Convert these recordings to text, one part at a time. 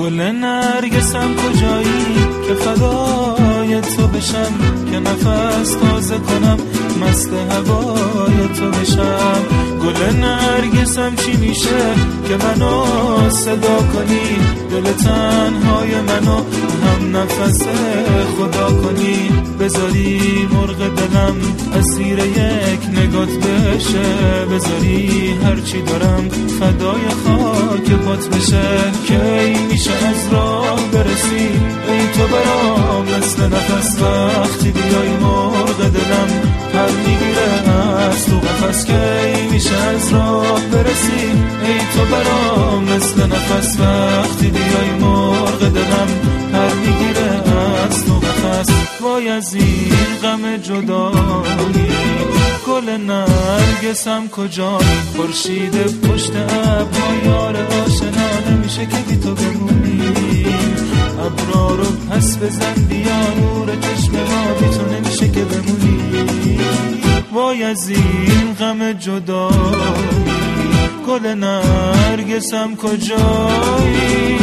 گل نرگسم کجایی که فدای تو بشم، که نفس تازه کنم مست هوای تو بشم. گل نرگسم چی میشه که منو صدا کنی، دل تنهای منو هم نفس خدا کنی. بذاری مرغ دلم اسیر یک نگات بشه، بذاری هرچی دارم فدای خاک پات بشه. کی میشه از راه برسی ای تو برام مثل نفس، وقتی بیای مرغ دلم پر میگیره از تو قفس. کی میشه از راه برسی ای تو برام مثل نفس، وقتی بیای مرغ دلم پر میگیره از تو قفس. وای از این غم جدایی گل نرگسم کجایی، خورشید پشت ابرها یار آشنا نمیشه که بی تو بمونی. ابرا رو پس بزن بیا نور چشم ما، بی تو نمیشه که بمونی. وای از این غم جدایی گل نرگسم کجایی.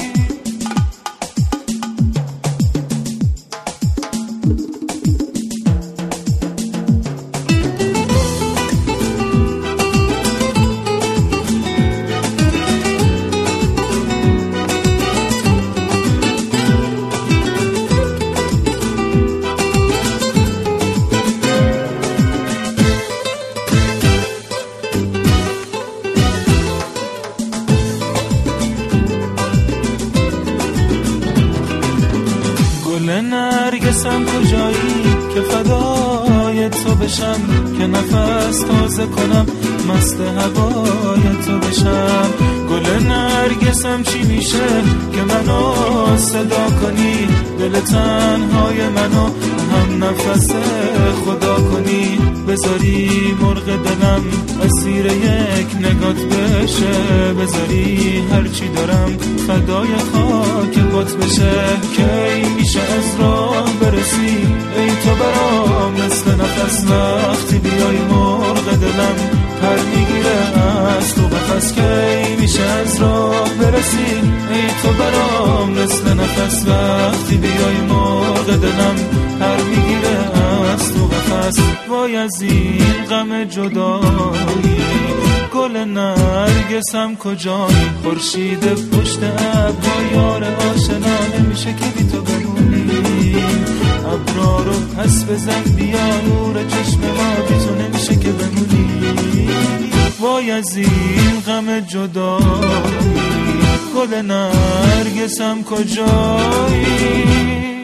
گل نرگسم کجایی که فدای تو بشم، که نفس تازه کنم مست هوای تو بشم. گل نرگسم چی میشه که منو صدا کنی، دل تنهای منو هم نفس خدا کنی. بذاری مرغ دلم اسیر یک نگات بشه، بذاری هرچی دارم فدای خاک پات بشه. کی میشه از راه برسی ای تو برام مثل نفس، وقتی بیای مرغ دلم پر میگیره از تو قفس. کی میشه از راه برسی ای تو برام مثل نفس، وقتی بیای مرغ دلم پر میگیره از تو قفس. وای از این غم جدایی گل نرگسم کجایی، خورشید پشت ابرها یار آشنا نمیشه که بی تو بمونی. ابرا رو پس بزن بیا نور چشم ما، بی تو نمیشه که بمونی. وای از این غم جدایی گل نرگسم کجایی.